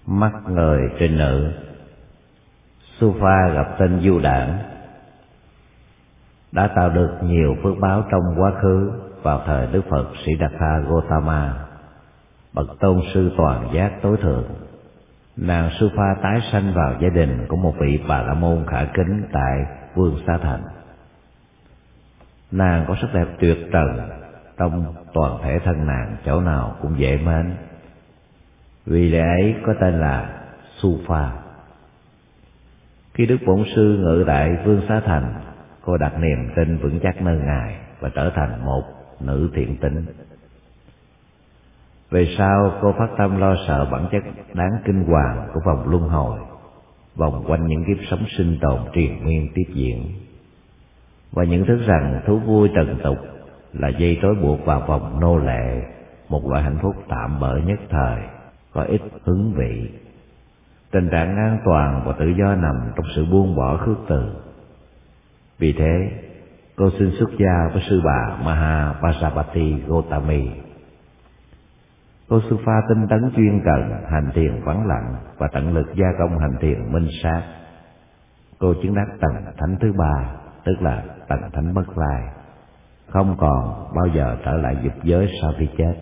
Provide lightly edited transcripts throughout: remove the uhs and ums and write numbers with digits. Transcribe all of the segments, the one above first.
Mắt người trên nữ. Sufa gặp tên Du Đản đã tạo được nhiều phước báo trong quá khứ. Vào thời Đức Phật Siddhartha Gautama, bậc tôn sư toàn giác tối thượng, nàng Sufa tái sanh vào gia đình của một vị Bà La Môn khả kính tại Vương Xá Thành. Nàng có sắc đẹp tuyệt trần, trong toàn thể thân nàng chỗ nào cũng dễ mến. Vì lẽ ấy có tên là Sufa. Khi Đức Bổn Sư ngự tại Vương Xá Thành, cô đặt niềm tin vững chắc nơi Ngài và trở thành một nữ thiện tín. Về sau cô phát tâm lo sợ bản chất đáng kinh hoàng của vòng luân hồi, vòng quanh những kiếp sống sinh tồn triền miên tiếp diễn, và nhận thức rằng thú vui trần tục là dây trói buộc vào vòng nô lệ, một loại hạnh phúc tạm bợ nhất thời, có ít hứng vị. Tình trạng an toàn và tự do nằm trong sự buông bỏ khước từ. Vì thế, cô xin xuất gia với sư bà Mahapajapati Gotami. Cô Sufa tinh tấn chuyên cần, hành thiền vắng lặng và tận lực gia công hành thiền minh sát. Cô chứng đắc tầng thánh thứ ba, tức là tầng thánh bất lai, không còn bao giờ trở lại dục giới sau khi chết.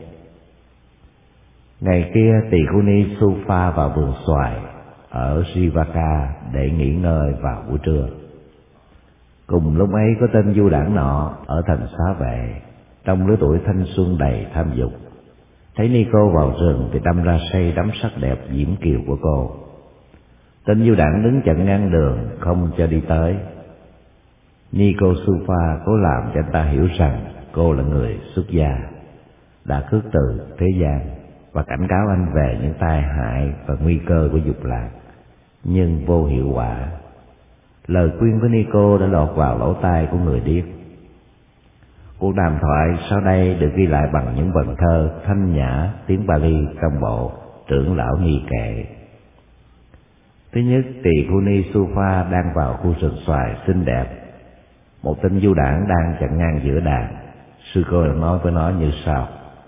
Ngày kia tỳ khu ni Sufa vào vườn xoài ở Jivaka để nghỉ ngơi vào buổi trưa. Cùng lúc ấy có tên Du Đản nọ ở thành Xá Vệ, trong lứa tuổi thanh xuân đầy tham dục, thấy ni cô vào rừng thì đâm ra say đắm sắc đẹp diễm kiều của cô. Tên Du Đản đứng chặn ngang đường không cho đi tới. Ni cô Sufa cố làm cho anh ta hiểu rằng cô là người xuất gia, đã khước từ thế gian, và cảnh cáo anh về những tai hại và nguy cơ của dục lạc, nhưng vô hiệu quả. Lời khuyên của ni cô đã lọt vào lỗ tai của người điếc. Cuộc đàm thoại sau đây được ghi lại bằng những vần thơ thanh nhã tiếng Pali trong bộ Trưởng lão Nghi Kệ. Thứ nhất, tỳ khu ni Sufa đang vào khu rừng xoài xinh đẹp. Một tên Du Đản đang chặn ngang giữa đàn. Sư cô nói với nó như sau.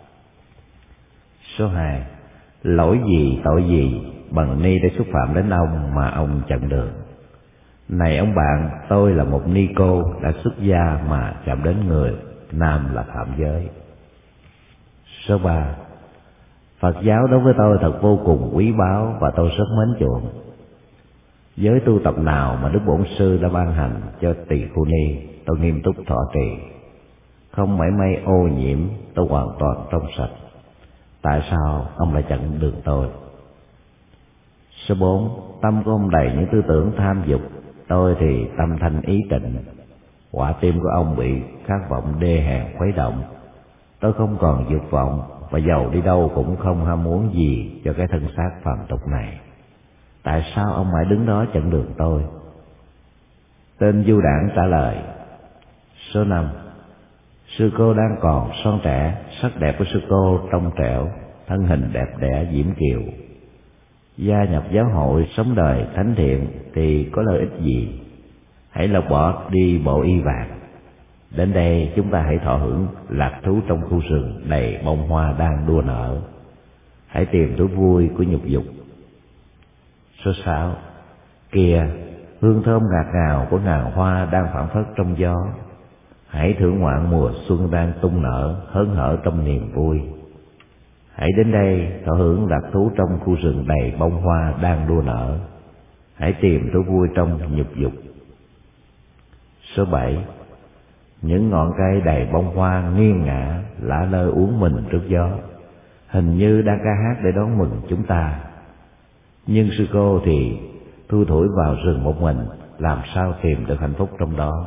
Số 2. Lỗi gì tội gì Bần ni đã xúc phạm đến ông mà ông chặn đường? Này ông bạn, tôi là một ni cô đã xuất gia mà chạm đến người nam là phạm giới. Số 3. Phật giáo đối với tôi thật vô cùng quý báu và tôi rất mến chuộng. Giới tu tập nào mà Đức Bổn Sư đã ban hành cho tỳ khu ni, tôi nghiêm túc thọ trì, không mảy may ô nhiễm, tôi hoàn toàn trong sạch. Tại sao ông lại chặn đường tôi? Số 4. Tâm của ông đầy những tư tưởng tham dục, tôi thì tâm thanh ý tịnh. Quả tim của ông bị khát vọng đê hèn khuấy động. Tôi không còn dục vọng, và dầu đi đâu cũng không ham muốn gì cho cái thân xác phàm tục này. Tại sao ông mãi đứng đó chặn đường tôi? Tên Du Đản trả lời. Số 5. Sư cô đang còn son trẻ, sắc đẹp của sư cô trong trẻo, thân hình đẹp đẽ diễm kiều. Gia nhập giáo hội sống đời thánh thiện thì có lợi ích gì? Hãy lột bỏ đi bộ y vàng. Đến đây chúng ta hãy thọ hưởng lạc thú trong khu rừng đầy bông hoa đang đua nở. Hãy tìm thú vui của nhục dục. Số 6. Kìa, hương thơm ngạt ngào của ngàn hoa đang phảng phất trong gió. Hãy thưởng ngoạn mùa xuân đang tung nở, hớn hở trong niềm vui. Hãy đến đây thọ hưởng lạc thú trong khu rừng đầy bông hoa đang đua nở. Hãy tìm thú vui trong nhục dục. Số 7. Những ngọn cây đầy bông hoa nghiêng ngả, lả lơ uốn mình trước gió, hình như đang ca hát để đón mừng chúng ta. Nhưng sư cô thì thui thủi vào rừng một mình, làm sao tìm được hạnh phúc trong đó?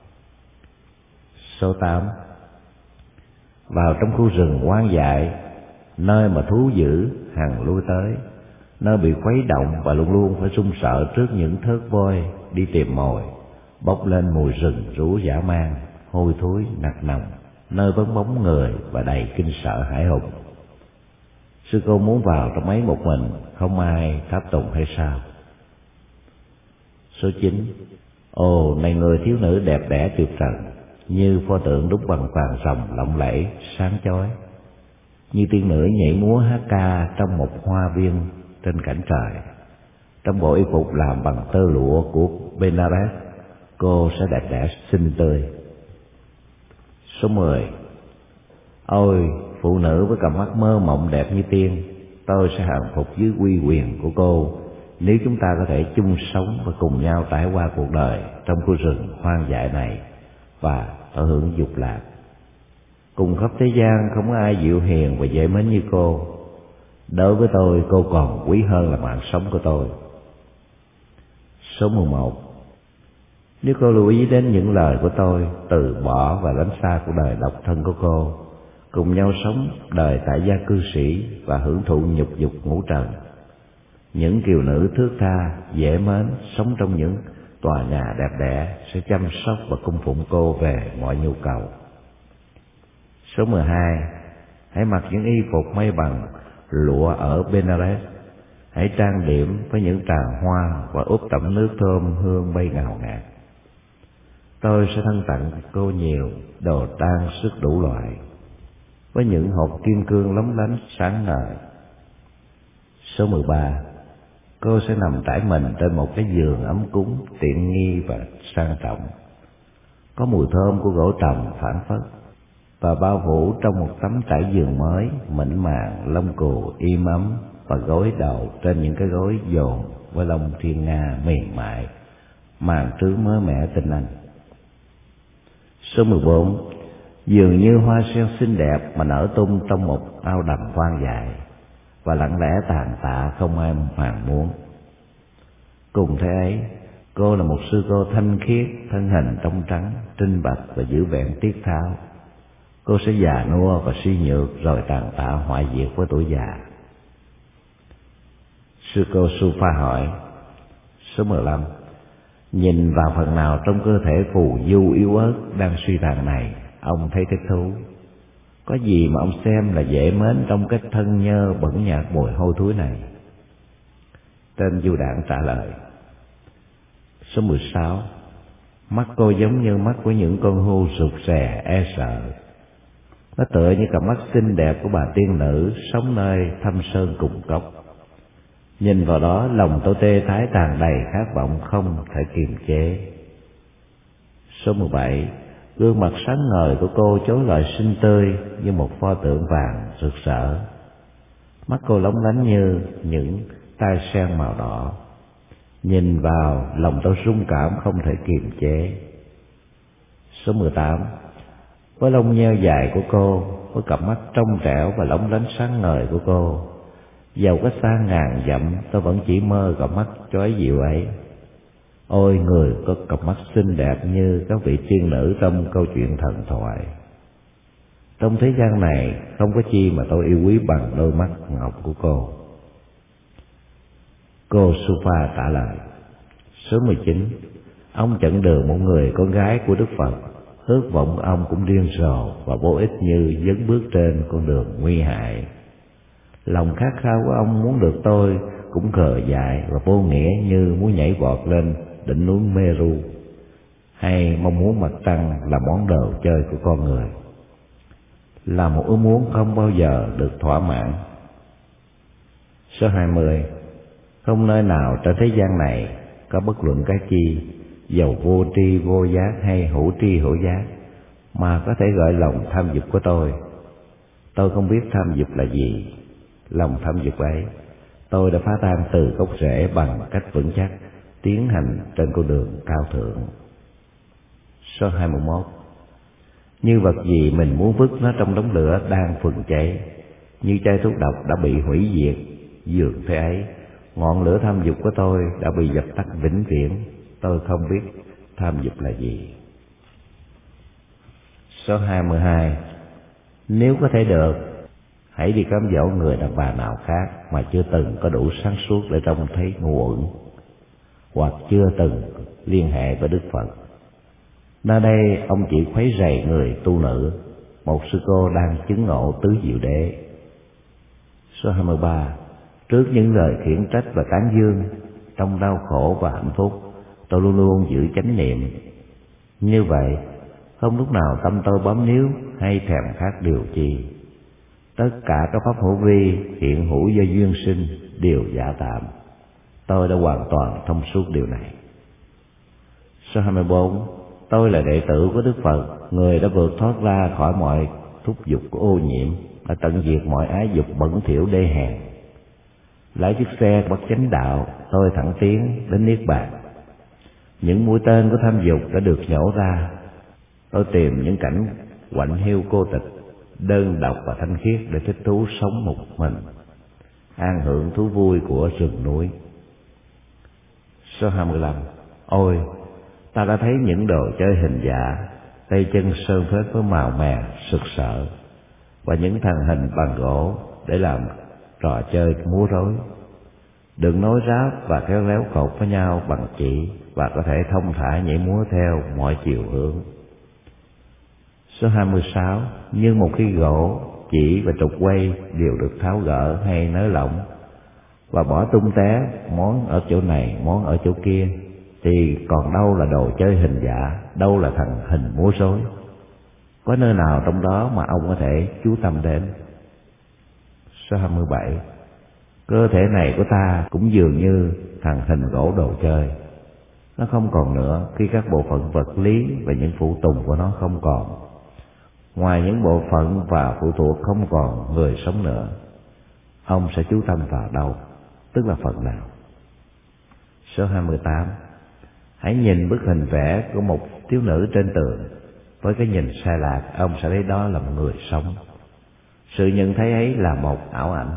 Số 8. Vào trong khu rừng hoang dại, nơi mà thú dữ hằng lui tới, nơi bị khuấy động và luôn luôn phải run sợ trước những thớt voi đi tìm mồi, bốc lên mùi rừng rú dã man, hôi thối nặc nồng, nơi vắng bóng người và đầy kinh sợ hãi hùng. Sư cô muốn vào trong ấy một mình, không ai tháp tùng hay sao? Số 9. Ồ, này người thiếu nữ đẹp đẽ tuyệt trần, như pho tượng đúc bằng vàng ròng lộng lẫy sáng chói, như tiên nữ nhảy múa hát ca trong một hoa viên trên cảnh trời. Trong bộ y phục làm bằng tơ lụa của Benares, cô sẽ đẹp đẽ xinh tươi. Số 10. Ôi, phụ nữ với cặp mắt mơ mộng đẹp như tiên, tôi sẽ hàng phục dưới uy quyền của cô nếu chúng ta có thể chung sống và cùng nhau trải qua cuộc đời trong khu rừng hoang dại này và tận hưởng dục lạc. Cùng khắp thế gian không có ai dịu hiền và dễ mến như cô. Đối với tôi, cô còn quý hơn là mạng sống của tôi. Số 11. Nếu cô lưu ý đến những lời của tôi, từ bỏ và lánh xa cuộc đời độc thân của cô, cùng nhau sống đời tại gia cư sĩ và hưởng thụ nhục dục ngũ trần. Những kiều nữ thước tha, dễ mến, sống trong những tòa nhà đẹp đẽ sẽ chăm sóc và cung phụng cô về mọi nhu cầu. Số 12. Hãy mặc những y phục may bằng lụa ở Benares. Hãy trang điểm với những tràng hoa và úp tẩm nước thơm hương bay ngào ngạt. Tôi sẽ thân tặng cô nhiều đồ trang sức đủ loại, với những hộp kim cương lóng lánh sáng ngời. Số 13. Cô sẽ nằm trải mình trên một cái giường ấm cúng, tiện nghi và sang trọng, có mùi thơm của gỗ trầm phảng phất, và bao phủ trong một tấm trải giường mới, mịn màng, lông cừu im ấm, và gối đầu trên những cái gối dồn với lông thiên nga mềm mại, màn trướng mới mẻ tinh anh. Số 14. Dường như hoa sen xinh đẹp mà nở tung trong một ao đầm hoang dại, và lặng lẽ tàn tạ không ai màng muốn. Cùng thế ấy, cô là một sư cô thanh khiết, thân hình trong trắng, trinh bạch và giữ vẹn tiết tháo. Cô sẽ già nua và suy nhược rồi tàn tạ hoại diệt với tuổi già. Sư cô Supa hỏi. Số 15. Nhìn vào phần nào trong cơ thể phù du yếu ớt đang suy tàn này, ông thấy thích thú? Có gì mà ông xem là dễ mến trong cái thân nhơ bẩn nhạt mùi hôi thối này? Tên du đảng trả lời. Số 16. Mắt cô giống như mắt của những con hươu rụt rè e sợ. Nó tựa như cặp mắt xinh đẹp của bà tiên nữ sống nơi thâm sơn cùng cốc. Nhìn vào đó, lòng tôi tê tái tràn đầy khát vọng không thể kiềm chế. Số 17. Gương mặt sáng ngời của cô chối lời xinh tươi như một pho tượng vàng rực rỡ. Mắt cô lóng lánh như những tai sen màu đỏ. Nhìn vào, lòng tôi rung cảm không thể kiềm chế. Số 18. Với lông nheo dài của cô, với cặp mắt trong trẻo và lóng lánh sáng ngời của cô, dầu có xa ngàn dặm, tôi vẫn chỉ mơ cặp mắt chói dịu ấy. Ôi, người có cặp mắt xinh đẹp như các vị tiên nữ trong câu chuyện thần thoại. Trong thế gian này, không có chi mà tôi yêu quý bằng đôi mắt ngọc của cô. Cô Supa trả lời. Số 19. Ông chặn đường một người con gái của Đức Phật. Ước vọng của ông cũng điên rồ và vô ích như dấn bước trên con đường nguy hại. Lòng khát khao của ông muốn được tôi cũng khờ dại và vô nghĩa như muốn nhảy vọt lên đỉnh núi Meru, hay mong muốn mặt trăng là món đồ chơi của con người, là một ước muốn không bao giờ được thỏa mãn. Số 20. Không nơi nào trên thế gian này có bất luận cái chi, dầu vô tri vô giác hay hữu tri hữu giác, mà có thể gợi lòng tham dục của tôi. Tôi không biết tham dục là gì. Lòng tham dục ấy, tôi đã phá tan từ gốc rễ bằng cách vững chắc, tiến hành trên con đường cao thượng. Số 21. Như vật gì mình muốn vứt nó trong đống lửa đang phừng cháy, như chai thuốc độc đã bị hủy diệt, dường thế ấy, ngọn lửa tham dục của tôi đã bị dập tắt vĩnh viễn. Tôi không biết tham dục là gì. Số 22. Nếu có thể được, hãy đi cám dỗ người đàn bà nào khác mà chưa từng có đủ sáng suốt để trông thấy ngu uẩn, hoặc chưa từng liên hệ với Đức Phật. Nơi đây ông chỉ khuấy rầy người tu nữ, một sư cô đang chứng ngộ tứ diệu đế. Số 23. Trước những lời khiển trách và tán dương, trong đau khổ và hạnh phúc, tôi luôn luôn giữ chánh niệm. Như vậy, không lúc nào tâm tôi bám níu hay thèm khát điều chi. Tất cả các pháp hữu vi hiện hữu do duyên sinh, đều giả tạm. Tôi đã hoàn toàn thông suốt điều này. Số 24. Tôi là đệ tử của Đức Phật, người đã vượt thoát ra khỏi mọi thúc dục của ô nhiễm, đã tận diệt mọi ái dục bẩn thỉu đê hèn. Lái chiếc xe bất chánh đạo, tôi thẳng tiến đến niết bàn. Những mũi tên của tham dục đã được nhổ ra. Tôi tìm những cảnh quạnh hiu cô tịch, đơn độc và thanh khiết để thích thú sống một mình, an hưởng thú vui của rừng núi. Số 25. Ôi, ta đã thấy những đồ chơi hình giả, tay chân sơn phết với màu mè sực sỡ, và những thằng hình bằng gỗ để làm trò chơi múa rối, đừng nối ráp và khéo léo cột với nhau bằng chỉ, và có thể thông thả nhảy múa theo mọi chiều hướng. Số 26. Nhưng một khi gỗ, chỉ và trục quay đều được tháo gỡ hay nới lỏng và bỏ tung té, món ở chỗ này, món ở chỗ kia, thì còn đâu là đồ chơi hình giả, đâu là thằng hình múa rối. Có nơi nào trong đó mà ông có thể chú tâm đến? Số 27. Cơ thể này của ta cũng dường như thằng hình gỗ đồ chơi. Nó không còn nữa khi các bộ phận vật lý và những phụ tùng của nó không còn. Ngoài những bộ phận và phụ thuộc không còn người sống nữa, ông sẽ chú tâm vào đâu, tức là phần nào? Số 28. Hãy nhìn bức hình vẽ của một thiếu nữ trên tường. Với cái nhìn sai lạc, ông sẽ thấy đó là một người sống. Sự nhận thấy ấy là một ảo ảnh.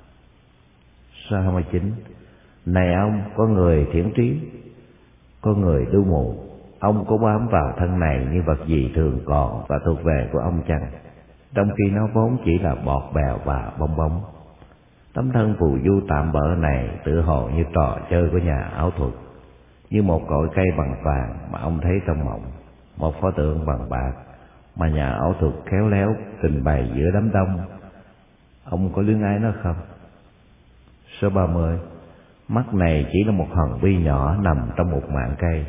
Số 29. Này ông, có người thiển trí, có người đu mù. Ông có bám vào thân này như vật gì thường còn và thuộc về của ông chăng, trong khi nó vốn chỉ là bọt bèo và bong bóng. Tấm thân phù du tạm bợ này tự hồ như trò chơi của nhà ảo thuật, như một cội cây bằng vàng mà ông thấy trong mộng, một pho tượng bằng bạc mà nhà ảo thuật khéo léo trình bày giữa đám đông. Ông có luyến ái nó không? Số 30. Mắt này chỉ là một hòn bi nhỏ nằm trong một mảng cây,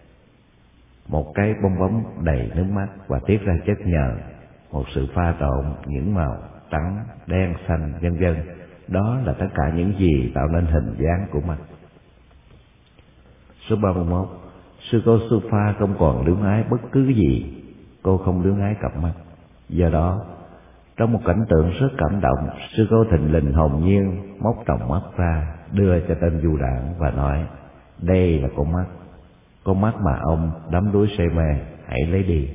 một cái bong bóng đầy nước mắt và tiết ra chất nhờn, một sự pha trộn những màu trắng, đen, xanh, vân vân. Đó là tất cả những gì tạo nên hình dáng của mắt. Số 31. Sư cô Sufa không còn luyến ái bất cứ gì. Cô không luyến ái cặp mắt. Do đó, trong một cảnh tượng rất cảm động, sư cô thình lình hồn nhiên móc tròng mắt ra, đưa cho tên du đảng và nói: đây là con mắt mà ông đắm đuối say mê, hãy lấy đi.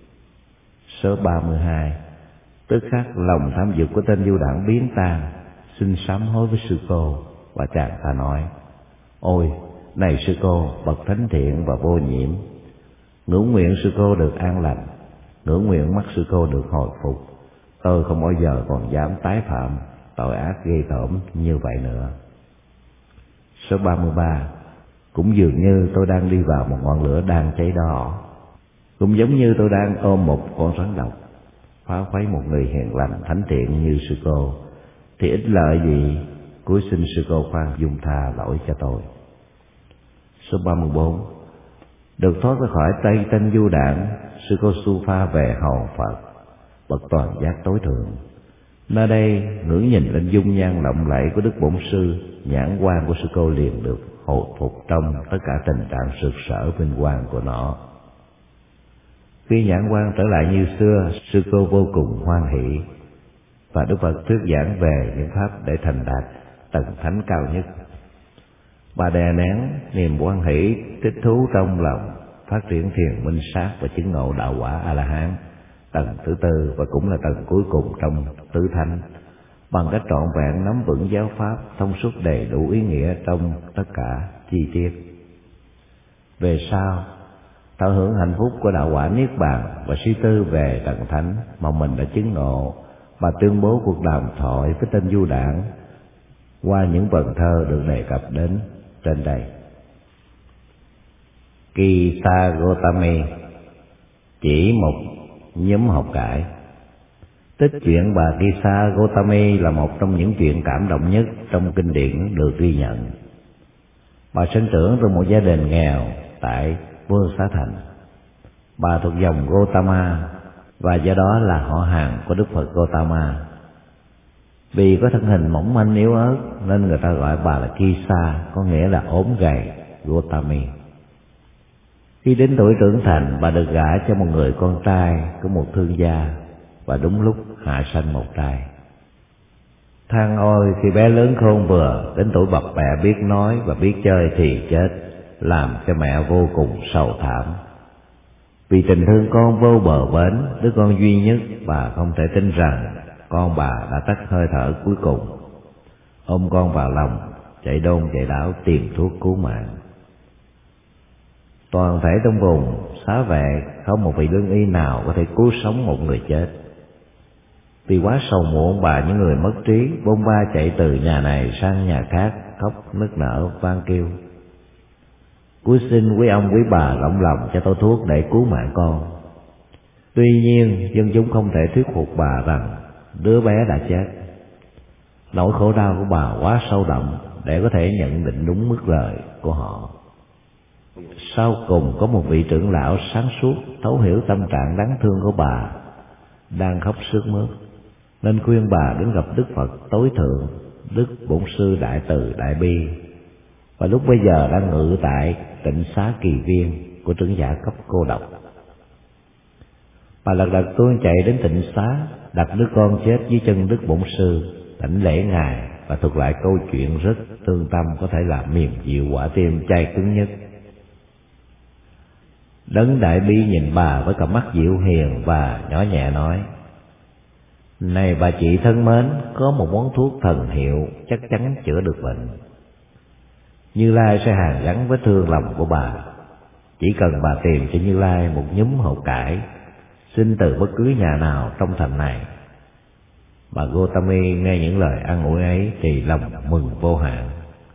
Số 32. Tức khắc lòng tham dục của tên du đảng biến tan, xin sám hối với sư cô, và chàng ta nói: ôi, này sư cô, bậc thánh thiện và vô nhiễm, ngưỡng nguyện sư cô được an lành, ngưỡng nguyện mắt sư cô được hồi phục. Tôi không bao giờ còn dám tái phạm tội ác ghê tởm như vậy nữa. Số 33. Cũng dường như tôi đang đi vào một ngọn lửa đang cháy đỏ, cũng giống như tôi đang ôm một con rắn độc, phá khuấy một người hiền lành thánh thiện như sư cô, thì ích lợi gì? Cúi xin sư cô khoan dung tha lỗi cho tôi. Số 34. Được thoát ra khỏi tay tên du đảng, sư cô Sufa về hầu Phật, bậc toàn giác tối thượng. Nơi đây ngưỡng nhìn lên dung nhan lộng lẫy của Đức Bổn Sư, nhãn quan của sư cô liền được hồi phục trong tất cả tình trạng sực sỡ vinh quang của nó. Khi nhãn quan trở lại như xưa, sư cô vô cùng hoan hỷ, và Đức Phật thuyết giảng về những pháp để thành đạt tầng thánh cao nhất. Bà đè nén niềm hoan hỷ thích thú trong lòng, phát triển thiền minh sát và chứng ngộ đạo quả A La Hán, tầng thứ tư và cũng là tầng cuối cùng trong tứ thánh, bằng cách trọn vẹn nắm vững giáo pháp, thông suốt đầy đủ ý nghĩa trong tất cả chi tiết. Về sau, thọ hưởng hạnh phúc của đạo quả niết bàn và suy tư về tầng thánh mà mình đã chứng ngộ, bà tuyên bố cuộc đàm thoại với tên du đảng qua những vần thơ được đề cập đến trên đây. Kisa Gotami chỉ một nhóm học cải. Tích chuyện bà Kisa Gotami là một trong những chuyện cảm động nhất trong kinh điển được ghi nhận. Bà sinh trưởng trong một gia đình nghèo tại Vương Xá Thành. Bà thuộc dòng Gotama và do đó là họ hàng của Đức Phật Gotama. Vì có thân hình mỏng manh yếu ớt nên người ta gọi bà là Kisa, có nghĩa là ốm gầy, Gotami. Khi đến tuổi trưởng thành, bà được gả cho một người con trai của một thương gia, và đúng lúc hạ sanh một trai. Than ôi, khi bé lớn khôn vừa, đến tuổi bập bẹ biết nói và biết chơi thì chết, làm cho mẹ vô cùng sầu thảm. Vì tình thương con vô bờ bến, đứa con duy nhất, bà không thể tin rằng con bà đã tắt hơi thở cuối cùng. Ôm con vào lòng, chạy đôn chạy đảo tìm thuốc cứu mạng. Toàn thể trong vùng xá vệ không một vị lương y nào có thể cứu sống một người chết. Vì quá sầu muộn, bà những người mất trí bôn ba chạy từ nhà này sang nhà khác, khóc nức nở van kêu: "Cúi xin quý ông quý bà rộng lòng cho tôi thuốc để cứu mạng con." Tuy nhiên dân chúng không thể thuyết phục bà rằng đứa bé đã chết. Nỗi khổ đau của bà quá sâu đậm để có thể nhận định đúng mức lời của họ. Sau cùng có một vị trưởng lão sáng suốt thấu hiểu tâm trạng đáng thương của bà đang khóc sướt mướt, nên khuyên bà đến gặp Đức Phật tối thượng, Đức Bổn Sư Đại Từ Đại Bi, và lúc bây giờ đang ngự tại tịnh xá Kỳ Viên của trưởng giả cấp cô độc. Bà lật đật tuôn chạy đến tịnh xá, đặt đứa con chết dưới chân Đức Bổn Sư, đảnh lễ ngài và thuật lại câu chuyện rất thương tâm có thể làm mềm dịu quả tim chai cứng nhất. Đấng Đại Bi nhìn bà với cặp mắt dịu hiền và nhỏ nhẹ nói: "Này bà chị thân mến, có một món thuốc thần hiệu chắc chắn chữa được bệnh. Như Lai sẽ hàn gắn vết thương lòng của bà. Chỉ cần bà tìm cho Như Lai một nhúm hột cải, xin từ bất cứ nhà nào trong thành này." Bà Gotami nghe những lời an ủi ấy thì lòng mừng vô hạn.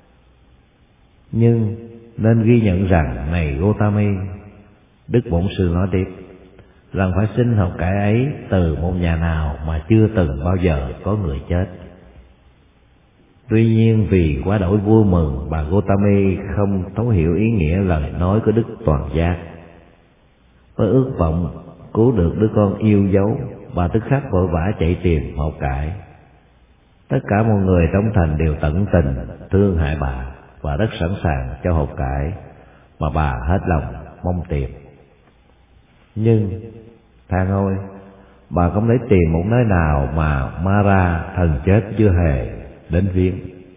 Nhưng nên ghi nhận rằng, này Gotami, Đức Bổn Sư nói tiếp, rằng phải xin hột cải ấy từ một nhà nào mà chưa từng bao giờ có người chết. Tuy nhiên vì quá đổi vui mừng, bà Gotami không thấu hiểu ý nghĩa lời nói của Đức Toàn Giác. Với ước vọng cứu được đứa con yêu dấu, bà tức khắc vội vã chạy tìm hột cải. Tất cả mọi người trong thành đều tận tình thương hại bà và rất sẵn sàng cho hột cải mà bà hết lòng mong tìm. Nhưng than ôi, bà không thể tìm một nơi nào mà Mara thần chết chưa hề đến viếng.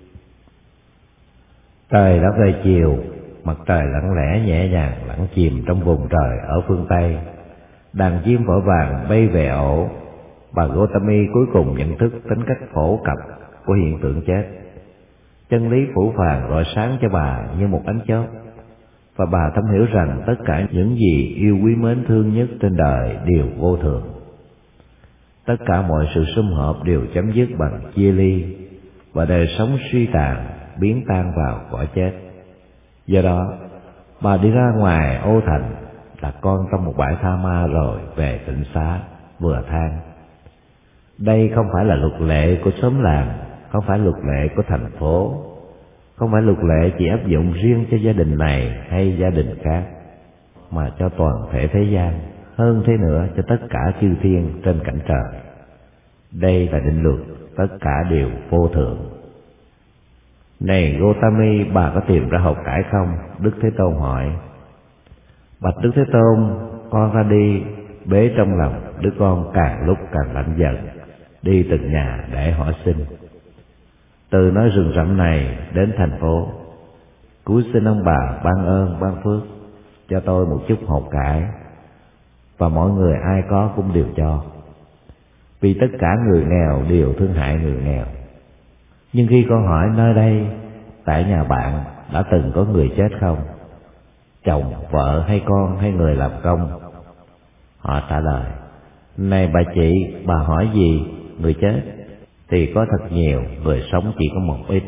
Trời đã về chiều, mặt trời lặng lẽ nhẹ nhàng lặng chìm trong vùng trời ở phương Tây. Đàn chim vội vàng bay về ổ. Bà Gotami cuối cùng nhận thức tính cách phổ cập của hiện tượng chết. Chân lý phủ phàng rọi sáng cho bà như một ánh chớp, và bà thấm hiểu rằng tất cả những gì yêu quý mến thương nhất trên đời đều vô thường. Tất cả mọi sự sum họp đều chấm dứt bằng chia ly, và đời sống suy tàn biến tan vào cõi chết. Do đó bà đi ra ngoài ô thành, đặt con trong một bãi tha ma rồi về tịnh xá, vừa than: đây không phải là luật lệ của xóm làng, không phải luật lệ của thành phố, không phải luật lệ chỉ áp dụng riêng cho gia đình này hay gia đình khác, mà cho toàn thể thế gian, hơn thế nữa cho tất cả chư thiên trên cảnh trời. Đây là định luật, tất cả đều vô thường. Này Gotami, bà có tìm ra hột cải không? Đức Thế Tôn hỏi. Bạch Đức Thế Tôn, con ra đi, bế trong lòng đứa con càng lúc càng lạnh dần, đi từng nhà để hỏi xin. Từ nơi rừng rậm này đến thành phố, cúi xin ông bà ban ơn ban phước cho tôi một chút hột cải, và mọi người ai có cũng đều cho, vì tất cả người nghèo đều thương hại người nghèo. Nhưng khi con hỏi nơi đây, tại nhà bạn đã từng có người chết không? Chồng, vợ hay con hay người làm công? Họ trả lời: này bà chị, bà hỏi gì? Người chết thì có thật nhiều, người sống chỉ có một ít.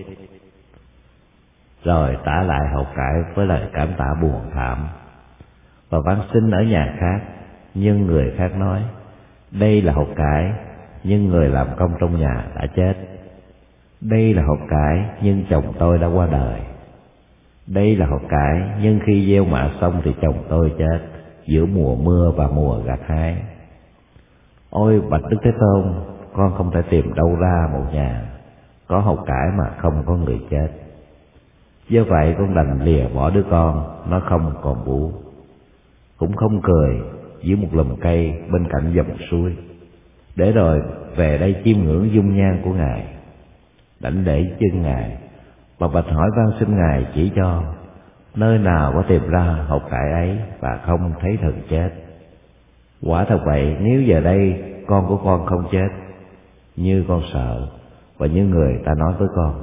Rồi trả lại hột cải với lời cảm tạ buồn thảm, và van xin ở nhà khác. Nhưng người khác nói: đây là hột cải, nhưng người làm công trong nhà đã chết. Đây là hột cải, nhưng chồng tôi đã qua đời. Đây là hột cải, nhưng khi gieo mạ xong thì chồng tôi chết giữa mùa mưa và mùa gặt hái. Ôi bạch Đức Thế Tôn, con không thể tìm đâu ra một nhà có hột cải mà không có người chết. Do vậy con đành lìa bỏ đứa con, nó không còn bú, cũng không cười dưới một lùm cây bên cạnh dòng suối, để rồi về đây chiêm ngưỡng dung nhan của Ngài. Đảnh lễ chân Ngài, bà bạch hỏi van xin Ngài chỉ cho nơi nào có tìm ra hột cải ấy và không thấy thần chết. Quả thật vậy, nếu giờ đây con của con không chết như con sợ và như người ta nói với con.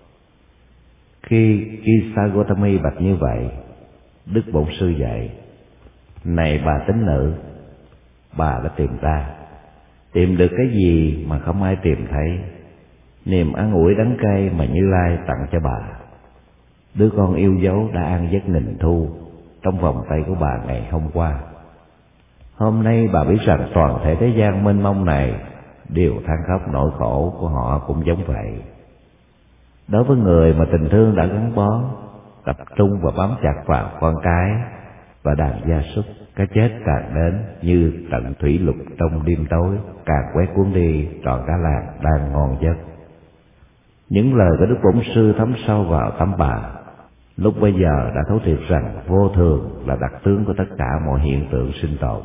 Khi Kisa Gotami bạch như vậy, Đức Bổn Sư dạy: này bà tín nữ, bà đã tìm ta, tìm được cái gì mà không ai tìm thấy? Niềm an ủi đắng cay mà Như Lai tặng cho bà. Đứa con yêu dấu đã an giấc nình thu trong vòng tay của bà ngày hôm qua. Hôm nay bà biết rằng toàn thể thế gian mênh mông này đều than khóc nỗi khổ của họ cũng giống vậy. Đối với người mà tình thương đã gắn bó, tập trung và bám chặt vào con cái và đàn gia súc, cái chết càng đến như tận thủy lục trong đêm tối, càng quét cuốn đi trọn cả làng đang ngon giấc. Những lời của Đức Bổn Sư thấm sâu vào tâm bà, lúc bây giờ đã thấu triệt rằng vô thường là đặc tướng của tất cả mọi hiện tượng sinh tồn.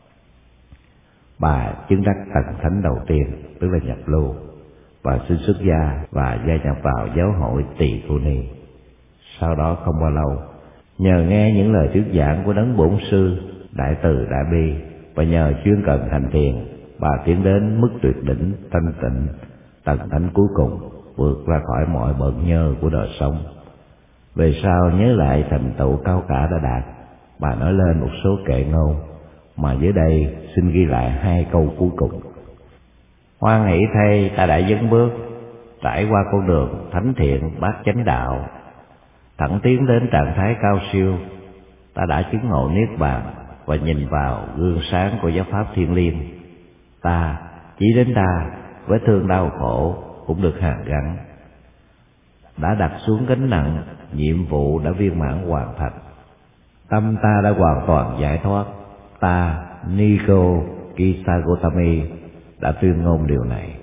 Bà chứng đắc tầng thánh đầu tiên, tức là nhập lưu, và xin xuất gia và gia nhập vào giáo hội Tỳ Khưu Ni. Sau đó không bao lâu, nhờ nghe những lời thuyết giảng của Đấng Bổn Sư đại từ đại bi và nhờ chuyên cần hành thiền, bà tiến đến mức tuyệt đỉnh thanh tịnh, tầng thánh cuối cùng, vượt ra khỏi mọi bận nhơ của đời sống. Về sau nhớ lại thành tựu cao cả đã đạt, bà nói lên một số kệ ngôn mà dưới đây xin ghi lại 2 câu cuối cùng. Hoan hỷ thay ta đã dấn bước, trải qua con đường thánh thiện bát chánh đạo, thẳng tiến đến trạng thái cao siêu. Ta đã chứng ngộ niết bàn và nhìn vào gương sáng của giáo pháp thiêng liêng. Ta chỉ đến ta, vết thương đau khổ cũng được hàn gắn, đã đặt xuống gánh nặng, nhiệm vụ đã viên mãn hoàn thành. Tâm ta đã hoàn toàn giải thoát. Ta Niko Kisa Gotami đã tuyên ngôn điều này.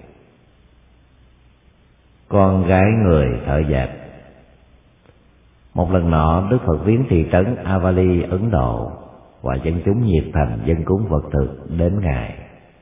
Con gái người thợ dệt. Một lần nọ, Đức Phật viếng thị trấn Avali, Ấn Độ, và dân chúng nhiệt thành dâng cúng vật thực đến Ngài.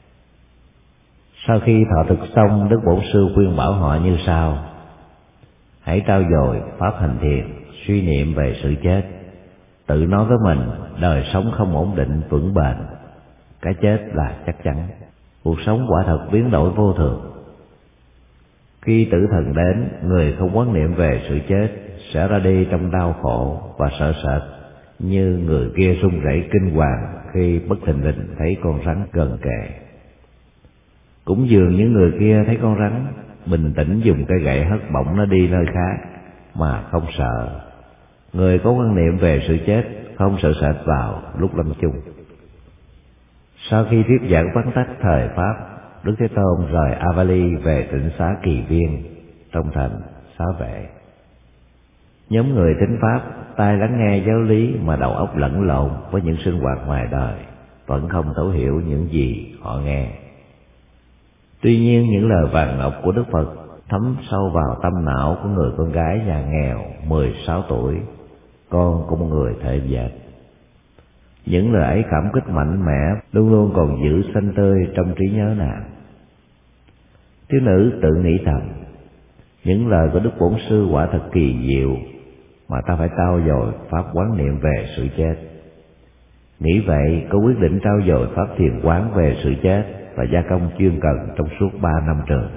Sau khi thọ thực xong, Đức Bổn Sư khuyên bảo họ như sau: hãy trau dồi pháp hành thiền, suy niệm về sự chết, tự nói với mình đời sống không ổn định vững bền, cái chết là chắc chắn, cuộc sống quả thật biến đổi vô thường. Khi tử thần đến, người không quán niệm về sự chết sẽ ra đi trong đau khổ và sợ sệt, như người kia run rẩy kinh hoàng khi bất thình lình thấy con rắn gần kề. Cũng dường như người kia thấy con rắn, bình tĩnh dùng cây gậy hất bổng nó đi nơi khác mà không sợ. Người có quan niệm về sự chết không sợ sệt vào lúc lâm chung. Sau khi thuyết giảng vắn tắt thời Pháp, Đức Thế Tôn rời Avali về tịnh xá Kỳ Viên trong thành Xá Vệ. Nhóm người thính Pháp tai lắng nghe giáo lý mà đầu óc lẫn lộn với những sinh hoạt ngoài đời, vẫn không thấu hiểu những gì họ nghe. Tuy nhiên những lời vàng ngọc của Đức Phật thấm sâu vào tâm não của người con gái nhà nghèo 16 tuổi, con của một người thợ dệt. Những lời ấy cảm kích mạnh mẽ, luôn luôn còn giữ xanh tươi trong trí nhớ nàng. Thiếu nữ tự nghĩ thầm, những lời của Đức Bổn Sư quả thật kỳ diệu, mà ta phải trau dồi pháp quán niệm về sự chết. Nghĩ vậy, cô quyết định trau dồi pháp thiền quán về sự chết và gia công chuyên cần trong suốt 3 năm trường.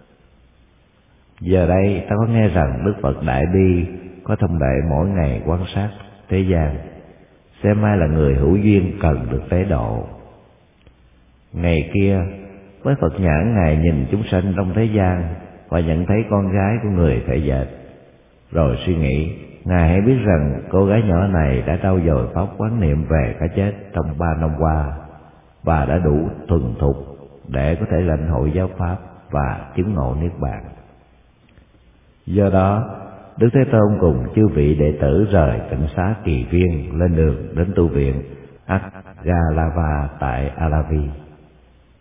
Giờ đây ta có nghe rằng Đức Phật Đại Bi có thông lệ mỗi ngày quan sát thế gian, xem ai là người hữu duyên cần được tế độ. Ngày kia, với Phật nhãn Ngài nhìn chúng sanh trong thế gian và nhận thấy con gái của người thợ dệt, rồi suy nghĩ, Ngài hãy biết rằng cô gái nhỏ này đã trau dồi pháp quán niệm về cái chết trong 3 năm qua và đã đủ thuần thục để có thể lãnh hội giáo pháp và chứng ngộ niết bàn. Do đó, Đức Thế Tôn cùng chư vị đệ tử rời tịnh xá Kỳ Viên lên đường đến tu viện Atgalava tại Alavi.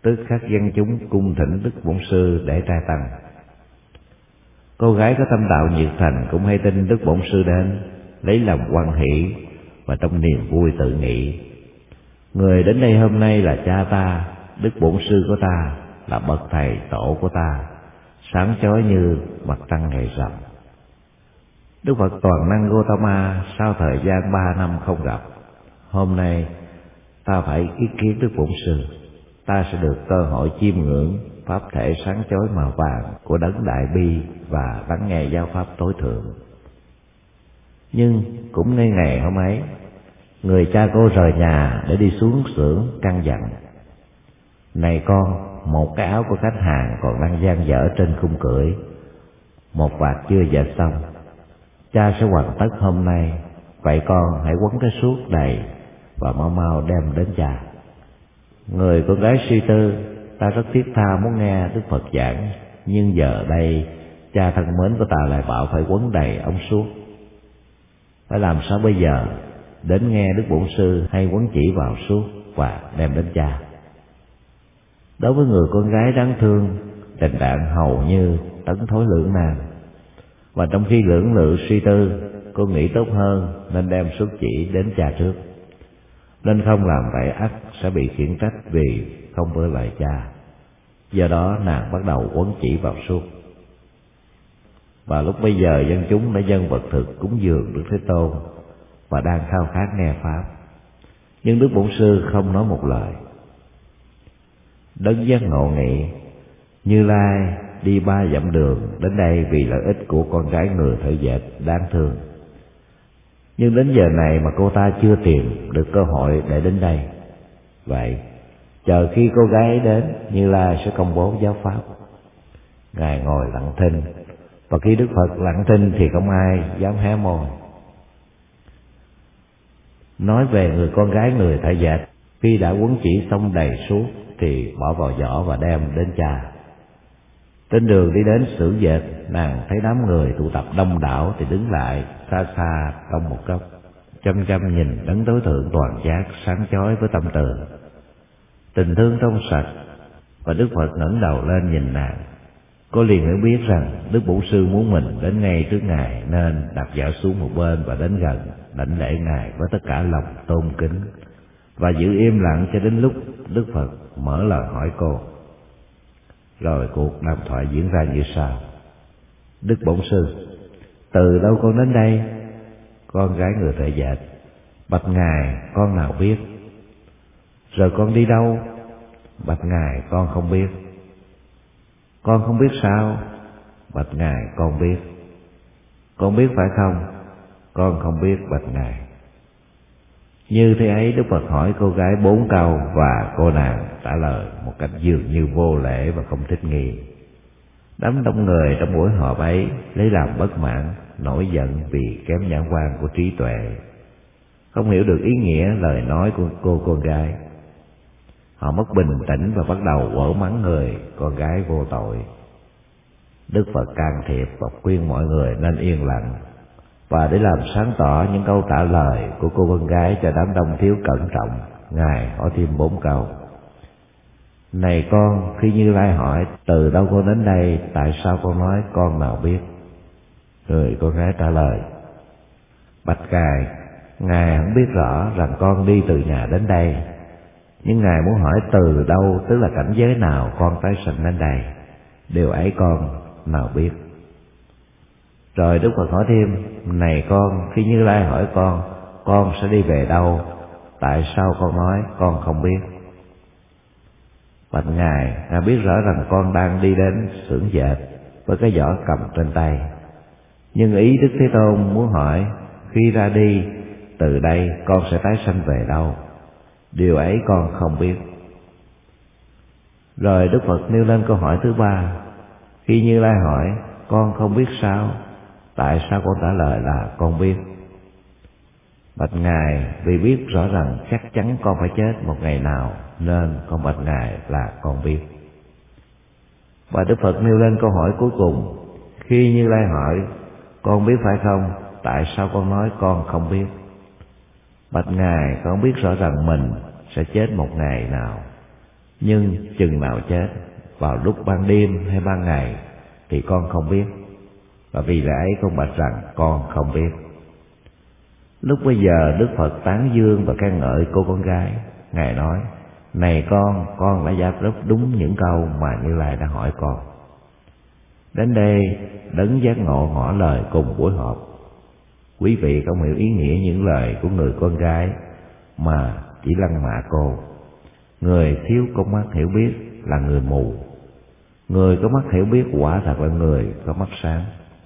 tức khắc dân chúng cung thỉnh Đức Bổn Sư để trai tăng. Cô gái có tâm đạo nhiệt thành cũng hay tin Đức Bổn Sư đến, lấy lòng hoan hỷ và trong niềm vui tự nghĩ: người đến đây hôm nay là cha ta, Đức Bổn Sư của ta, là bậc thầy tổ của ta, sáng chói như mặt trăng ngày rằm. Đức Phật Toàn Năng Gautama sau thời gian 3 năm không gặp, hôm nay ta phải ý kiến Đức Bổn Sư, ta sẽ được cơ hội chiêm ngưỡng pháp thể sáng chói màu vàng của đấng đại bi và lắng nghe giáo pháp tối thượng. Nhưng cũng ngay ngày hôm ấy, người cha cô rời nhà để đi xuống xưởng căn dặn: này con, một cái áo của khách hàng còn đang dang dở trên khung cưỡi, một vạt chưa dệt xong, cha sẽ hoàn tất hôm nay, vậy con hãy quấn cái suốt đầy và mau mau đem đến cha. Người con gái suy tư: ta rất thiết tha muốn nghe Đức Phật giảng, nhưng giờ đây cha thân mến của ta lại bảo phải quấn đầy ống suốt. Phải làm sao bây giờ? Đến nghe Đức Bổn Sư hay quấn chỉ vào suốt và đem đến cha? Đối với người con gái đáng thương, tình trạng hầu như tấn thối lưỡng nan, và trong khi lưỡng lự suy tư, cô nghĩ tốt hơn nên đem suốt chỉ đến cha trước, nên không làm vậy ắt sẽ bị khiển trách vì không vâng lời cha. Do đó nàng bắt đầu quấn chỉ vào suốt. Và lúc bây giờ dân chúng đã dâng vật thực cúng dường Đức Thế Tôn và đang khao khát nghe pháp, nhưng Đức Bổn Sư không nói một lời. Đấng giác ngộ nghị: Như Lai đi 3 dặm đường đến đây vì lợi ích của con gái người thợ dệt đáng thương, nhưng đến giờ này mà cô ta chưa tìm được cơ hội để đến đây. Vậy chờ khi cô gái ấy đến, Như Lai sẽ công bố giáo pháp. Ngài ngồi lặng thinh, và khi Đức Phật lặng thinh thì không ai dám hé môi. Nói về người con gái người thợ dệt, khi đã quấn chỉ xong đầy suốt thì bỏ vào giỏ và đem đến cha. Trên đường đi đến xưởng dệt, nàng thấy đám người tụ tập đông đảo thì đứng lại xa xa trong một góc, chăm chăm nhìn đấng tối thượng toàn giác sáng chói với tâm từ, tình thương trong sạch. Và Đức Phật ngẩng đầu lên nhìn nàng. Cô liền hiểu biết rằng Đức Bổn Sư muốn mình đến ngay trước Ngài, nên đặt giỏ xuống một bên và đến gần đảnh lễ Ngài với tất cả lòng tôn kính, và giữ im lặng cho đến lúc Đức Phật mở lời hỏi cô. Rồi cuộc đàm thoại diễn ra như sau: Đức Bổn Sư, từ đâu con đến đây? Con gái người thợ dệt: bạch Ngài, con nào biết. Rồi con đi đâu? Bạch Ngài, con không biết. Con không biết sao? Bạch Ngài, con biết. Con biết phải không? Con không biết, bạch Ngài. Như thế ấy, Đức Phật hỏi cô gái 4 câu và cô nàng trả lời một cách dường như vô lễ và không thích nghi. Đám đông người trong buổi họp ấy lấy làm bất mãn, nổi giận vì kém nhãn quan của trí tuệ, không hiểu được ý nghĩa lời nói của cô con gái. Họ mất bình tĩnh và bắt đầu quở mắng người con gái vô tội. Đức Phật can thiệp và khuyên mọi người nên yên lặng, và để làm sáng tỏ những câu trả lời của cô con gái cho đám đông thiếu cẩn trọng, Ngài hỏi thêm 4 câu. Này con, khi Như Lai hỏi từ đâu con đến đây, tại sao con nói con nào biết? Người con gái trả lời: bạch Ngài, Ngài không biết rõ rằng con đi từ nhà đến đây, nhưng Ngài muốn hỏi từ đâu, tức là cảnh giới nào con tái sinh đến đây, điều ấy con nào biết. Rồi Đức Phật hỏi thêm: này con, khi Như Lai hỏi con sẽ đi về đâu, tại sao con nói con không biết? Bạch Ngài, Ngài biết rõ rằng con đang đi đến xưởng dệt với cái giỏ cầm trên tay, nhưng ý Đức Thế Tôn muốn hỏi khi ra đi từ đây con sẽ tái sanh về đâu, điều ấy con không biết. Rồi Đức Phật nêu lên câu hỏi thứ 3. Khi Như Lai hỏi con không biết sao, tại sao con trả lời là con biết? Bạch Ngài, vì biết rõ rằng chắc chắn con phải chết một ngày nào, nên con bạch Ngài là con biết. Và Đức Phật nêu lên câu hỏi cuối cùng. Khi Như Lai hỏi con biết phải không, tại sao con nói con không biết? Bạch Ngài, con biết rõ rằng mình sẽ chết một ngày nào, Nhưng chừng nào chết, vào lúc ban đêm hay ban ngày thì con không biết. Và vì lẽ ấy con bạch rằng con không biết. Lúc bây giờ Đức Phật tán dương và khen ngợi cô con gái. Ngài nói: này con đã đáp rất đúng những câu mà Như Lai đã hỏi con. Đến đây đấng giác ngộ ngỏ lời cùng buổi họp. Quý vị không hiểu ý nghĩa những lời của người con gái mà chỉ lăng mạ cô. Người thiếu con mắt hiểu biết là người mù. Người có mắt hiểu biết quả thật là người có mắt sáng.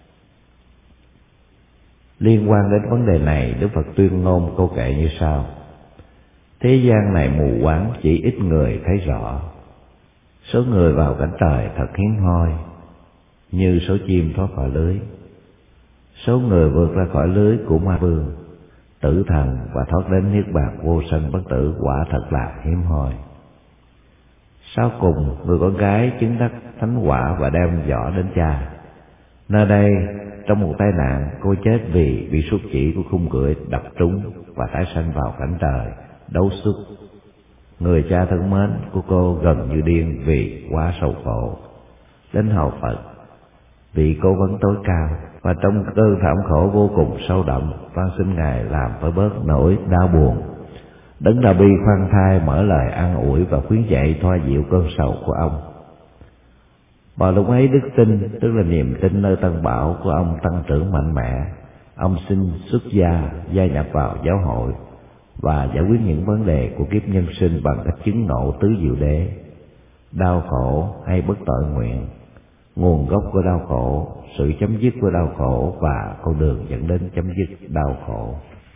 Liên quan đến vấn đề này, Đức Phật tuyên ngôn câu kệ như sau: thế gian này mù quáng, chỉ ít người thấy rõ. Số người vào cảnh trời thật hiếm hoi, như số chim thoát khỏi lưới. Số người vượt ra khỏi lưới của ma vương, tử thần và thoát đến niết bàn vô sanh bất tử quả thật là hiếm hoi. Sau cùng, người con gái chứng đắc thánh quả và đem giỏ đến cha. Nơi đây, trong một tai nạn, cô chết vì bị xuất chỉ của khung cưỡi đập trúng và tái sanh vào cảnh trời đấu xuất. Người cha thân mến của cô gần như điên vì quá sầu khổ. Đến hầu Phật, vì cô vấn tối cao, và trong cơn thảm khổ vô cùng sâu đậm, van xin Ngài làm phải bớt nỗi đau buồn. Đấng Đa Bi khoan thai mở lời an ủi và khuyến dạy thoa dịu cơn sầu của ông. Vào lúc ấy đức tin, tức là niềm tin nơi Tân Bảo của ông tăng trưởng mạnh mẽ. Ông xin xuất gia nhập vào giáo hội và giải quyết những vấn đề của kiếp nhân sinh bằng cách chứng ngộ tứ diệu đế: đau khổ hay bất tội nguyện, nguồn gốc của đau khổ, sự chấm dứt của đau khổ và con đường dẫn đến chấm dứt đau khổ.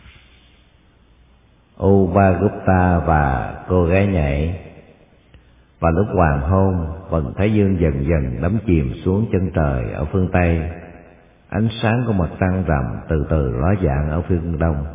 Upagupta và cô gái nhảy. Vào lúc hoàng hôn, vầng thái dương dần dần đắm chìm xuống chân trời ở phương Tây. Ánh sáng của mặt trăng rằm từ từ ló dạng ở phương Đông.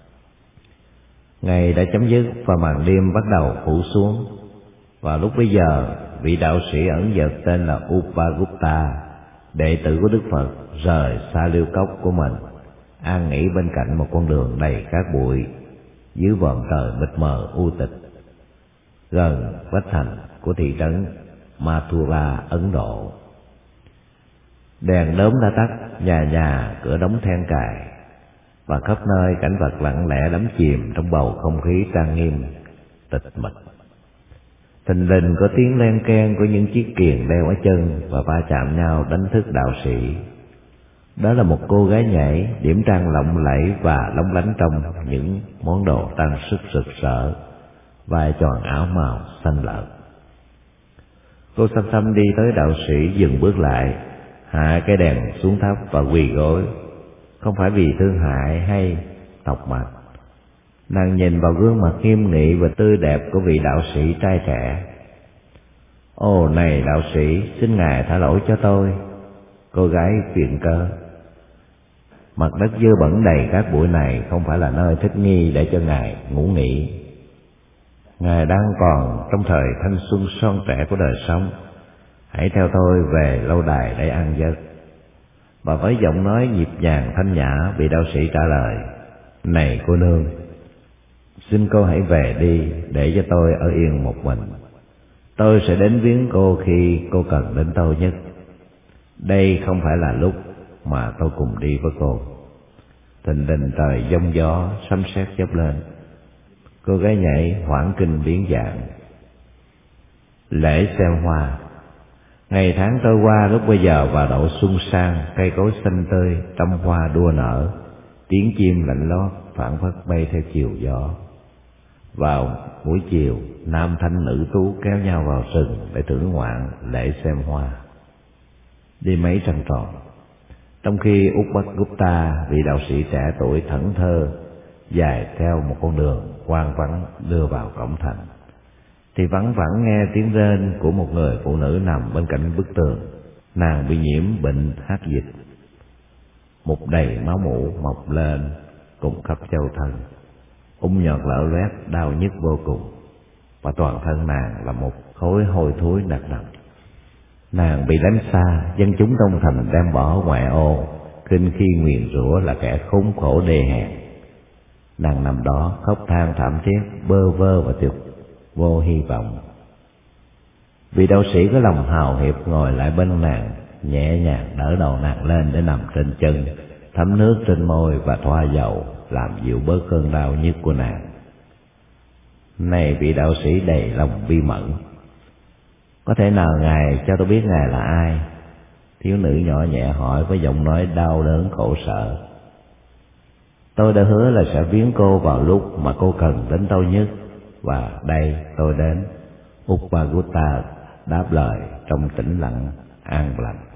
Ngày đã chấm dứt và màn đêm bắt đầu phủ xuống. Vào lúc bấy giờ, vị đạo sĩ ẩn dật tên là Upagupta, đệ tử của Đức Phật, rời xa liêu cốc của mình, an nghỉ bên cạnh một con đường đầy cát bụi dưới vòm trời mịt mờ u tịch, gần vách thành của thị trấn Mathura, Ấn Độ. Đèn đốm đã tắt, nhà nhà cửa đóng then cài, và khắp nơi cảnh vật lặng lẽ đắm chìm trong bầu không khí trang nghiêm tịch mịch. Thình lình có tiếng len keng của những chiếc kiềng đeo ở chân và va chạm nhau đánh thức đạo sĩ. Đó là một cô gái nhảy, điểm trang lộng lẫy và lóng lánh trong những món đồ trang sức rực rỡ, vai tròn áo màu xanh lợt. Cô xăm xăm đi tới đạo sĩ, dừng bước lại, hạ cái đèn xuống thấp và quỳ gối, không phải vì thương hại hay tọc mạch. Nàng nhìn vào gương mặt nghiêm nghị và tươi đẹp của vị đạo sĩ trai trẻ. Ồ này đạo sĩ, xin Ngài tha lỗi cho tôi. Cô gái viện cớ: mặt đất dơ bẩn đầy cát bụi này không phải là nơi thích nghi để cho Ngài ngủ nghỉ. Ngài đang còn trong thời thanh xuân son trẻ của đời sống. Hãy theo tôi về lâu đài để ăn giấc. Và với giọng nói nhịp nhàng thanh nhã, vị đạo sĩ trả lời: này cô nương, xin cô hãy về đi để cho tôi ở yên một mình. Tôi sẽ đến viếng cô khi cô cần đến tôi nhất. Đây không phải là lúc mà tôi cùng đi với cô. Thình lình trời giông gió, sấm sét chớp lên. Cô gái nhảy hoảng kinh biến dạng. Lễ xem hoa. Ngày tháng trôi qua, lúc bây giờ vào độ xuân sang, cây cối xanh tươi, trăm hoa đua nở, tiếng chim lạnh lót phảng phất bay theo chiều gió. Vào buổi chiều, nam thanh nữ tú kéo nhau vào rừng để thưởng ngoạn lễ xem hoa. Đi mấy trăng tròn. Trong khi Upagupta, vị đạo sĩ trẻ tuổi thẫn thơ dài theo một con đường hoang vắng đưa vào cổng thành, thì vắng vẳng nghe tiếng rên của một người phụ nữ nằm bên cạnh bức tường. Nàng bị nhiễm bệnh hắc dịch, một đầy máu mủ mọc lên cùng khắp châu thân, nhọt lở loét đau nhức vô cùng, và toàn thân nàng là một khối hôi thối đặc đậm. Nàng bị đánh xa, dân chúng trong thành đem bỏ ngoại ô, khinh khi nguyền rủa là kẻ khốn khổ đê hèn. Nàng nằm đó khóc than thảm thiết, bơ vơ và tuyệt vô hy vọng. Vị đạo sĩ có lòng hào hiệp ngồi lại bên nàng, nhẹ nhàng đỡ đầu nàng lên để nằm trên chân, thấm nước trên môi và thoa dầu, làm dịu bớt cơn đau nhức của nàng. Này vị đạo sĩ đầy lòng bi mẫn, có thể nào ngài cho tôi biết ngài là ai? Thiếu nữ nhỏ nhẹ hỏi với giọng nói đau đớn khổ sở. Tôi đã hứa là sẽ viếng cô vào lúc mà cô cần đến tôi nhất, và đây tôi đến. Upagutta đáp lời trong tĩnh lặng an lành.